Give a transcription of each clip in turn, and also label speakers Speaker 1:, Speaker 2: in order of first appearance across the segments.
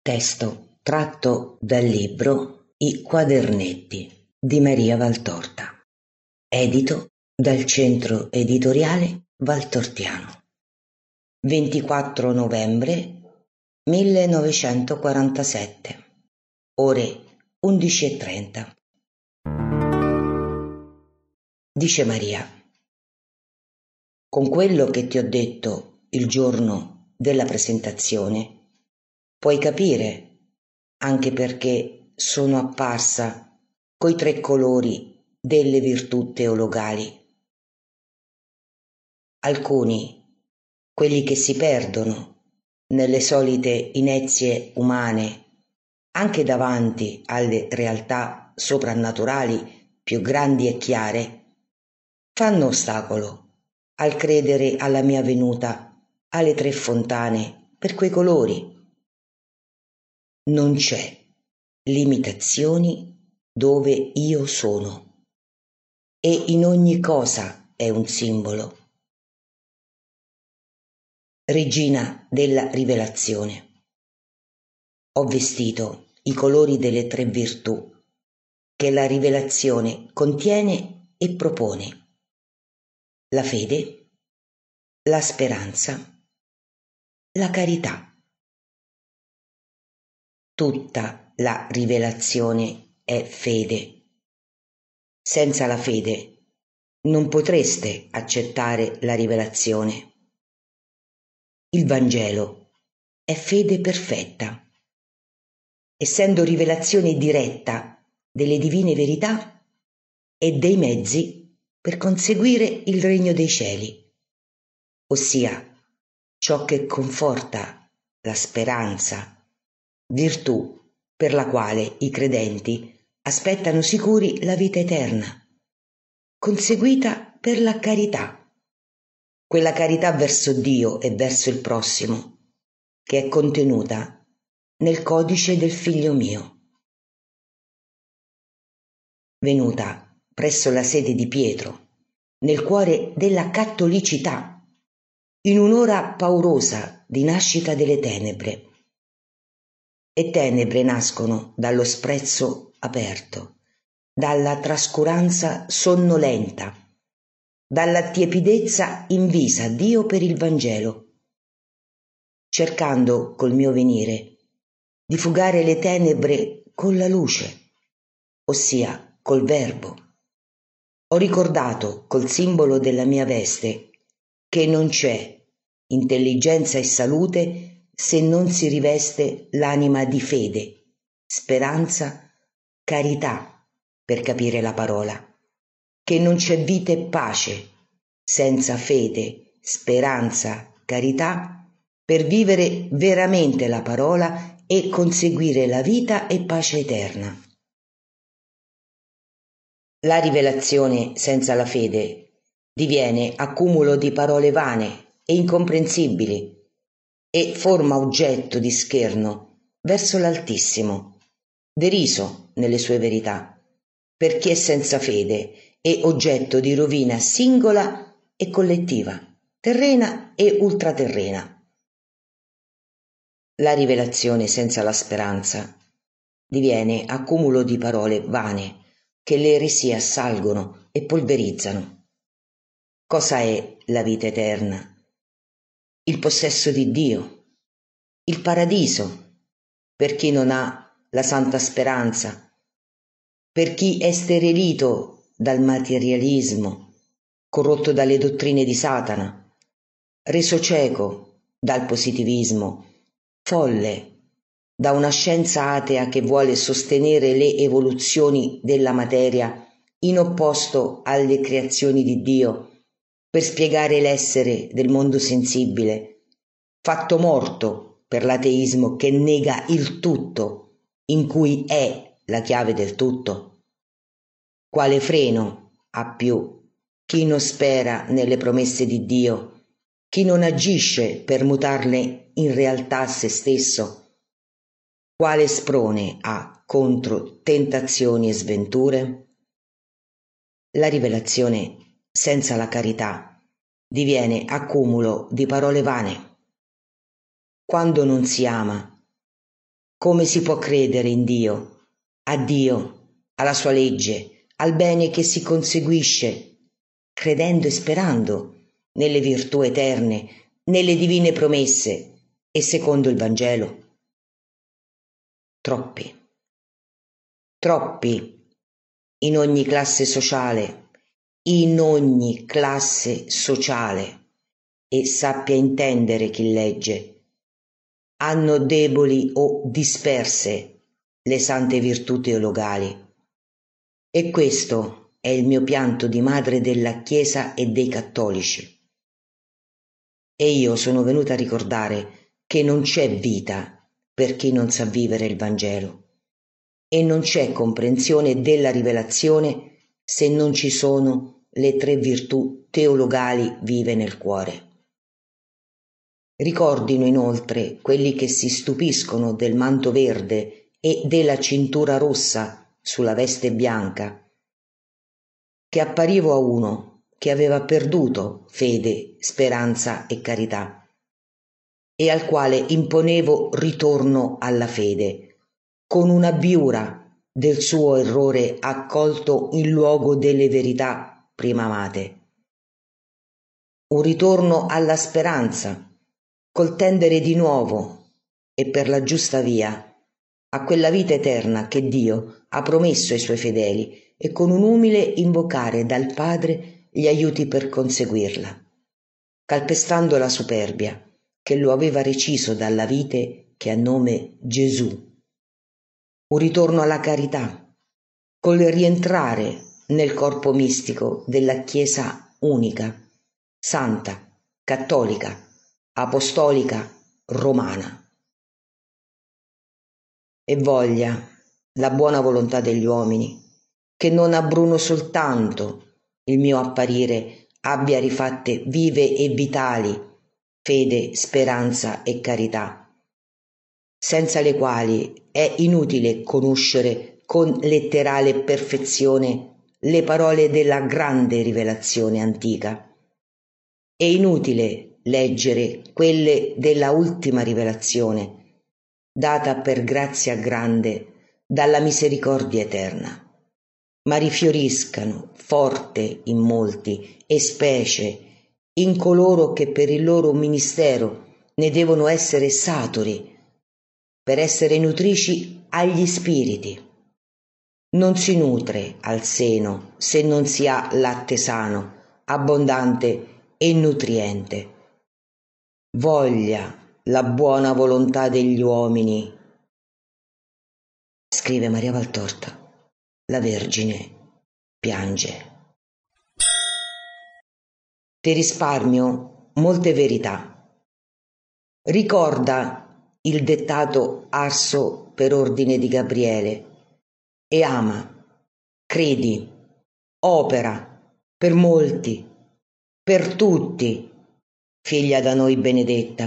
Speaker 1: Testo tratto dal libro I quadernetti di Maria Valtorta, edito dal Centro Editoriale Valtortiano. 24 novembre 1947, ore 11:30. Dice Maria: con quello che ti ho detto il giorno della presentazione, puoi capire anche perché sono apparsa coi 3 colori delle virtù teologali. Alcuni, quelli che si perdono nelle solite inezie umane, anche davanti alle realtà soprannaturali più grandi e chiare, fanno ostacolo al credere alla mia venuta alle 3 fontane per quei colori. Non c'è limitazioni dove io sono, e in ogni cosa è un simbolo. Regina della rivelazione. Ho vestito i colori delle 3 virtù che la rivelazione contiene e propone: la fede, la speranza, la carità. Tutta la rivelazione è fede. Senza la fede non potreste accettare la rivelazione. Il Vangelo è fede perfetta. Essendo rivelazione diretta delle divine verità e dei mezzi per conseguire il regno dei cieli, ossia ciò che conforta la speranza, virtù per la quale i credenti aspettano sicuri la vita eterna, conseguita per la carità, quella carità verso Dio e verso il prossimo, che è contenuta nel codice del Figlio mio. Venuta presso la sede di Pietro, nel cuore della cattolicità, in un'ora paurosa di nascita delle tenebre. E tenebre nascono dallo sprezzo aperto, dalla trascuranza sonnolenta, dalla tiepidezza invisa a Dio per il Vangelo, cercando col mio venire di fugare le tenebre con la luce, ossia col Verbo. Ho ricordato col simbolo della mia veste che non c'è intelligenza e salute se non si riveste l'anima di fede, speranza, carità per capire la parola, che non c'è vita e pace senza fede, speranza, carità per vivere veramente la parola e conseguire la vita e pace eterna. La rivelazione senza la fede diviene accumulo di parole vane e incomprensibili e forma oggetto di scherno verso l'Altissimo, deriso nelle sue verità, per chi è senza fede e oggetto di rovina singola e collettiva, terrena e ultraterrena. La rivelazione senza la speranza diviene accumulo di parole vane che le eresie assalgono e polverizzano. Cosa è la vita eterna? Il possesso di Dio, il paradiso per chi non ha la santa speranza, per chi è sterilito dal materialismo, corrotto dalle dottrine di Satana, reso cieco dal positivismo, folle da una scienza atea che vuole sostenere le evoluzioni della materia in opposto alle creazioni di Dio per spiegare l'essere del mondo sensibile, fatto morto per l'ateismo che nega il tutto in cui è la chiave del tutto. Quale freno ha più chi non spera nelle promesse di Dio, chi non agisce per mutarle in realtà a se stesso? Quale sprone ha contro tentazioni e sventure? La rivelazione senza la carità diviene accumulo di parole vane. Quando non si ama, Come si può credere in Dio, a Dio, alla sua legge, al bene che si conseguisce, credendo e sperando nelle virtù eterne, nelle divine promesse e secondo il Vangelo? Troppi in ogni classe sociale, e sappia intendere chi legge, hanno deboli o disperse le sante virtù teologali. E questo è il mio pianto di madre della Chiesa e dei cattolici. E io sono venuta a ricordare che non c'è vita per chi non sa vivere il Vangelo e non c'è comprensione della rivelazione se non ci sono le 3 virtù teologali vive nel cuore. Ricordino inoltre quelli che si stupiscono del manto verde e della cintura rossa sulla veste bianca, che apparivo a uno che aveva perduto fede, speranza e carità, e al quale imponevo ritorno alla fede, con una biura del suo errore accolto in luogo delle verità prima amate. Un ritorno alla speranza, col tendere di nuovo e per la giusta via a quella vita eterna che Dio ha promesso ai suoi fedeli e con un umile invocare dal Padre gli aiuti per conseguirla, calpestando la superbia che lo aveva reciso dalla vite che ha nome Gesù. Un ritorno alla carità, col rientrare nel corpo mistico della Chiesa unica, santa, cattolica, apostolica, romana. E voglia la buona volontà degli uomini, che non a Bruno soltanto il mio apparire abbia rifatte vive e vitali fede, speranza e carità, senza le quali è inutile conoscere con letterale perfezione le parole della grande rivelazione antica. È inutile leggere quelle della ultima rivelazione, data per grazia grande dalla misericordia eterna, ma rifioriscano forte in molti e specie in coloro che per il loro ministero ne devono essere saturi, per essere nutrici agli spiriti. Non si nutre al seno se non si ha latte sano, abbondante e nutriente. Voglia la buona volontà degli uomini. Scrive Maria Valtorta. La Vergine piange. Ti risparmio molte verità. Ricorda il dettato arso per ordine di Gabriele e ama, credi, opera per molti, per tutti, figlia da noi benedetta.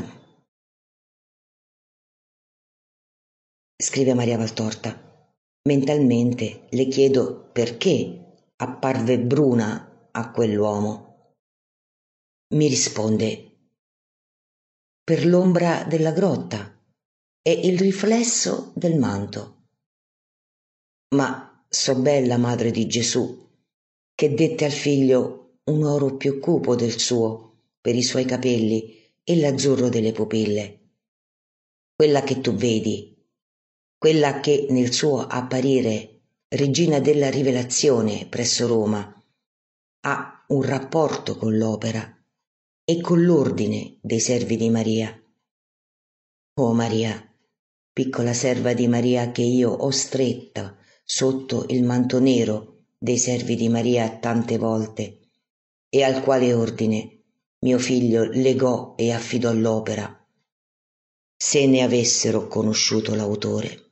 Speaker 1: Scrive Maria Valtorta. Mentalmente le chiedo perché apparve bruna a quell'uomo. Mi risponde: per l'ombra della grotta e il riflesso del manto. Ma so bella madre di Gesù, che dette al figlio un oro più cupo del suo per i suoi capelli e l'azzurro delle pupille. Quella che tu vedi, quella che nel suo apparire regina della rivelazione presso Roma ha un rapporto con l'opera e con l'ordine dei servi di Maria. Oh Maria, piccola serva di Maria che io ho stretta sotto il manto nero dei servi di Maria tante volte, e al quale ordine mio figlio legò e affidò l'opera, se ne avessero conosciuto l'autore.